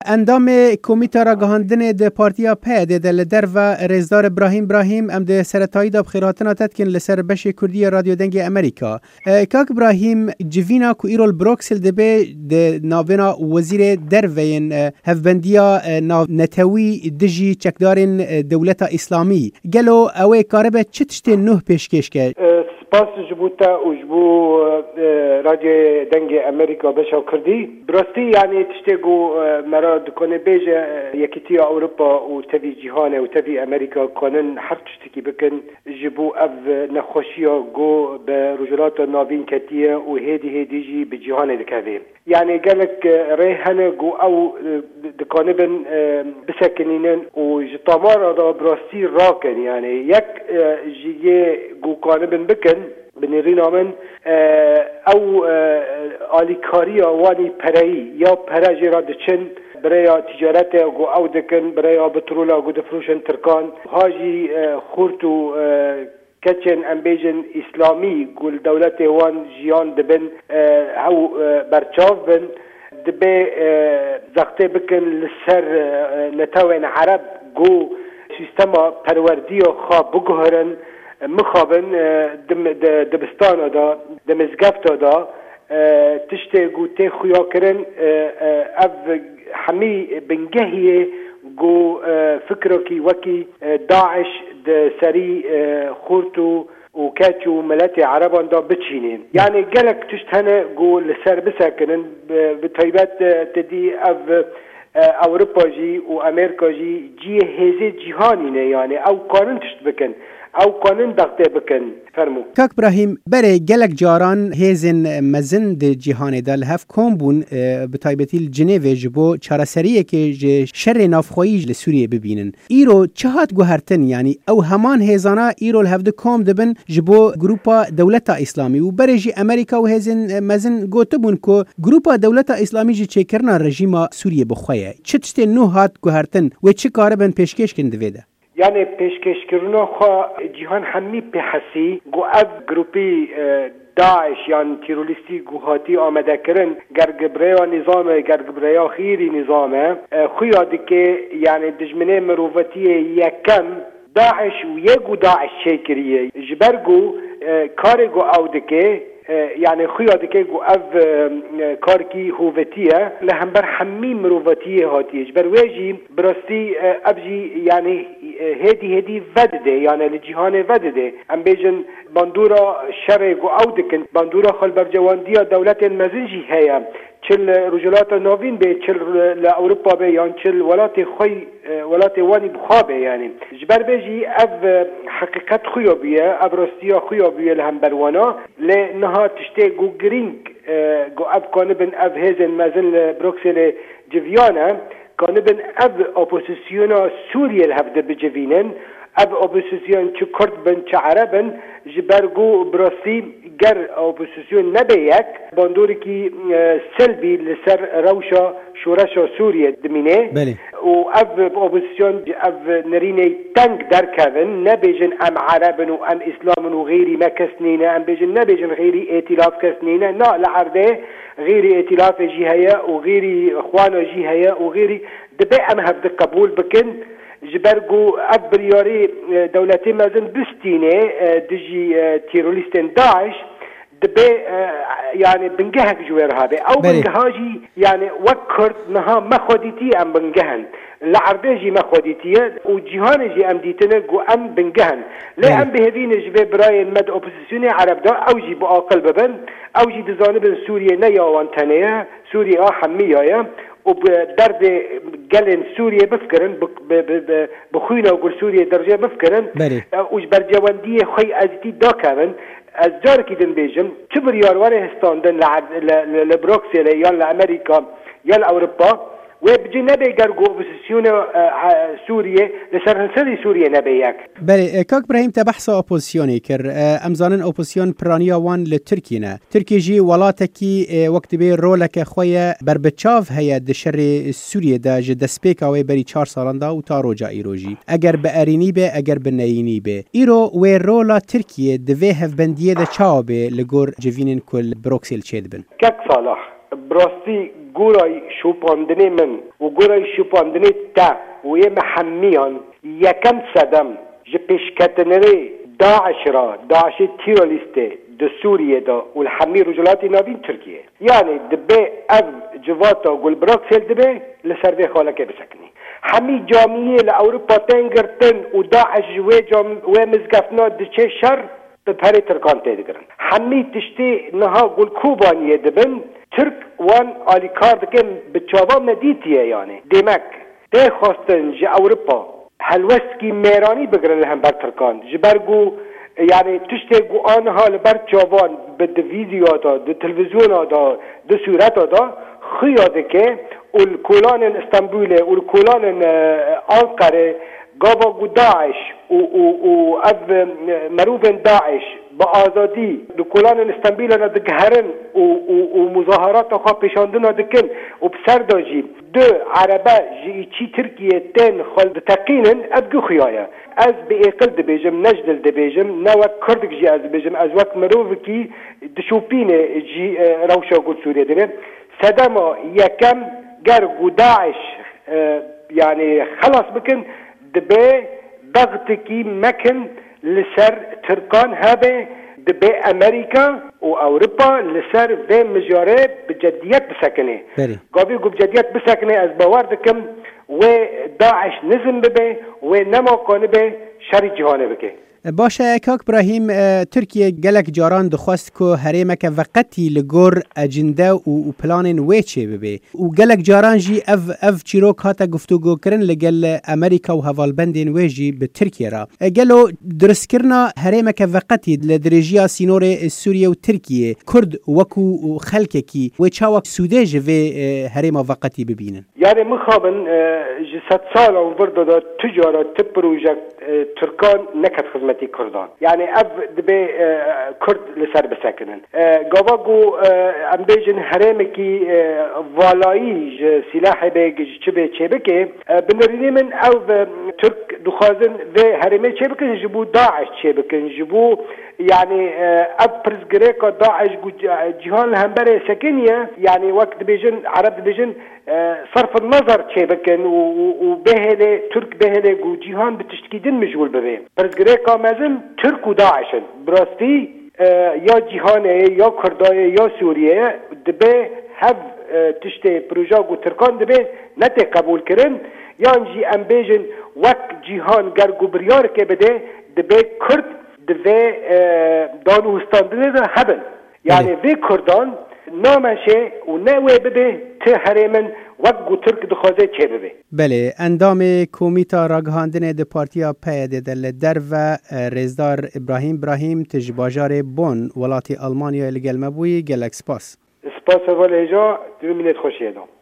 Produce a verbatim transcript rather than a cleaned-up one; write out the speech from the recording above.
اندام کمیته را گهاندن ده پارتیا پید ده لدر و رزدار ابراهیم ابراهیم ام ده سرطایی ده بخیراتنا تدکن لسر بش کردی رادیو دنگ امریکا. کاک ابراهیم جوینا کو ایرول بروکسل ده به ده ناوینا وزیر دروین هفبندیا ناو نتوی دجی چکدارین دولت اسلامی گلو اوه کاربه چه تشتی نه پیشکش که؟ سپاس جبوتا و جبو رادیو دنگ امریکا بشا کردی براستی یعنی تشتی گو مرا دکنه بیجه یکیتی اوروپا و تبی جهانه و تبی امریکا کنن هر تشتکی بکن جبو اف نخوشیا گو به رجلات ناوین کتیه و هیدی هیدی جی به جهانه دکوه یعنی گلک ریحنه گو او دکنه بن بسکنینن و جتامار دا براستی راکن یعنی یک جیگه گو کانه بن بکن بنیرین آمن او آلیکاری آوانی پرایی یا پراجی را دچن برای تجارت گو او دکن برای بترول گو دفروشن ترکان هاجی خورتو کچن امبیجن اسلامی گل دولت وان جیان دبن او برچاو بن دبی زغطه بکن لسر نتاوین عرب گو سیستما پروردی و خواب بگهرن مخابن دم دبستان دا دمزگفت دا تشته گو تی خویا کرن اف حمی بنگهیه گو فکرکی وکی داعش د سری خورتو و کاتو ملت عربان دا بچینین یعنی گلک تشتهنه گو لسر بسکنن بطیبت تدی اف اوروپا جی و امریکا جی جی هزه جهانینه یعنی او قانون تشت بکن او قانون دغته بکن فرمو کاک ابراهیم بره گلک جاران هیزن مزن ده جهان دل هف کم بون بطایبتی الجنیو جبو چارسریه که شر نافخویی لسوریه ببینن ایرو چهات گوهرتن یعنی او همان هیزانا ایرو الهفده کم دبن جبو گروپا دولت اسلامی و بره جی امریکا و هیزن مزن گوته بون که گروپا دولت اسلامی جی چه کرنا رژیما سوریه بخویه چه تشتی نو هات گوهرتن و چه کاره بن پیشکش کنده ویده یعنی پیشکش کردن خو جهان همی به حسی گو اف گروپی داعش یعنی تروریستی گوهاتی آمده کردن گرگبریا نظام گرگبریا خیری نظامه خویادی که یعنی دجمنه مروفتی یکم داعش و یکو داعش شکریه جبرگو کارگو اودکه یعنی خویادی که گو اف کارکی هووتیه لهمبر حمی مروفتیه هاتیه جبر ویجی براستی ابجی یعنی هدی هدی ودده یعنی لجهان ودده ام بیجن باندورا شر گو او دکن باندورا خل برجواندیا دولت مزنجی هیا چل رجلات ناوین به چل لاوروپا به یان چل ولات خوی ولات وانی بخابه یعنی جبر بیجی اف حقیقت خویا بیه ابراستیا خویا بیه لهمبروانا لنها تشتی گو گرینگ گو اف کانبن اف هزن مزن بروکسل جویانه کانبن اف اپوزیسیونا سوریه الهفده بجوینن اف اپوزیسیون چه کرد بن چه عربن جبرگو براستی گر اپوزیسیون نبیک باندوری کی سلبی لسر روشا شورشا سوریه دمینه بله. و اف اپوزیسیون اف نرینه تنگ در کردن نبیجن ام عربن و ام اسلام و غیری ما کسنینه ام بیجن نبیجن غیری ائتلاف کسنینه نه لعرده غیری ائتلاف جهیه و غیری اخوان جهیه و غیری دبی ام هفته قبول بکن جبرگو ابریاری دولتی مازن بستینه دجی تیروریستن داعش دبی یعنی بنجهك جوار هذا او بنجهاجي يعني وكرت نها ما خديتي ام بنجهن لعربيجي ما خديتي وجهانجي ام ديتنا جو ام بنجهن لا ام بهذين جبه براي المد اوبوزيسيوني عرب دا او جي باقل ببن او جي دزانب سوريا نيا وانتنيا سوريا حمية وبدرد قلن سوريا بفكرن بخوينا وقول سوريا درجة بفكرن وجبر جواندية خي ازتي داكرن از جار کی دن بیجم چه بریاروار هستاندن لبروکسل یا لامریکا یا لاوروپا و بجی نبی گرگو اپوزیسیون سوریه لسرهنسری سوریه نبیک. بله کاک ابراهیم تبحث اپوزیونی کر امزانن اپوزیسیون پرانیا وان لترکینا ترکی جی ولاتکی وقت بی رولک خویه بربچاف هیا دشر سوریه دا جدسپیک اوی بری چهار سالان دا و تا روجا ایروجی اگر به ارینی به اگر به نینی به ایرو و رولا ترکیه دوی هف بندیه دا چاو به لگور جوینن کل بروکسل چید بن کک صالح براستی گورای شوپاندنی من و گورای شوپاندنی تا و یه محمیان یکم صدم جه پیشکتنری داعش را داعش تیرولیسته د سوریه دا و الحمی رجلاتی نابین ترکیه یعنی دبه او جواتا گل براکسل دبه لسر به خالکه بسکنی همی جامعه لأوروپا تنگرتن و داعش و جام و مزگفنا دچه شر به پری ترکان تیدگرن همی تشتی نها گل کوبانیه دبن ترک وان آلیکار دکن به چاوا مدیتیه یعنی دیمک ده خواستن جه اوروپا هلوسکی میرانی بگرن هم بر ترکان جبرگو یعنی تشتی گو آنها لبر چاوان به ده ویدیو دا ده تلویزیون دا ده صورت دا خیاده که اول کلان استانبول اول کلان آنقره گاوا گو داعش و و و مروف داعش با آزادی دو کلان استانبول را دگهرن و و و مظاهرات خواه پیشاندن دکن و بسر داجی دو عربه جی چی ترکیه تن خالد تقینن ادگو خیایا از به اقل دبیجم نجدل دبیجم نو کردک جی از دبیجم از وقت مروف کی دشوپین جی روشا گل سوریه دنه سدما یکم گر گو داعش یعنی خلاص بکن دبی ضغطکی مکن لسر ترکان هبه دبی امریکا و اوروپا لسر و مجاره بجدیت بسکنه قابل گو بجدیت بسکنه از باور دکم و داعش نزم ببه و نما کنه به شر جهانه بکه باشه کاک ابراهیم ترکیه گلک جاران دخواست که هریمک وقتی لگور اجنده و, و پلان ویچه ببه و گلک جاران جی اف اف چیروک هاتا گفتگو کرن لگل امریکا و هوالبندین ویجی به ترکیه را گلو درست کرنا هریمک وقتی لدرجیا سینور سوریه و ترکیه کرد وکو خلکه کی و چاوک سوده جوه هریم وقتی ببینن یعنی مخابن جسد سال و ورده دا تجارت پروژه ترکان نکت خدمت کردان یعنی اب دبی کرد لسر بسکنن گاواگو ام بیجن حرم کی والایی سلاح بیگ چه به چه بکه بنرینی من او ترک دخوازن و حرمه چه بکن جبو داعش چه بکن جبو یعنی اب پرزگره که داعش جهان هم بره سکنیه یعنی وقت بیجن عرب بیجن صرف النظر چه بکن و بهله ترک بهله گو جهان بتشتکیدن مشغول ببه پرزگره که مازن ترک و داعشن براستی یا جهانه یا کردای یا سوریه دبه هف تشته پروژه گو ترکان دبه نته قبول کرن یعنی ام بیجن وقت جهان گرگو بریار که بده دبه کرد دبه دانو استاندنه ده هبن یعنی وی کردان نامشه و نوی بده ته هریمن وقت گو ترک دخوازه چه ببه بله اندام کومیتا راگهاندن ده پارتیا پیده دل در و رزدار ابراهیم ابراهیم تجباجار بون ولاتی آلمانیا لگل مبوی گلک سپاس سپاس اول ایجا دو مینت خوشیه دام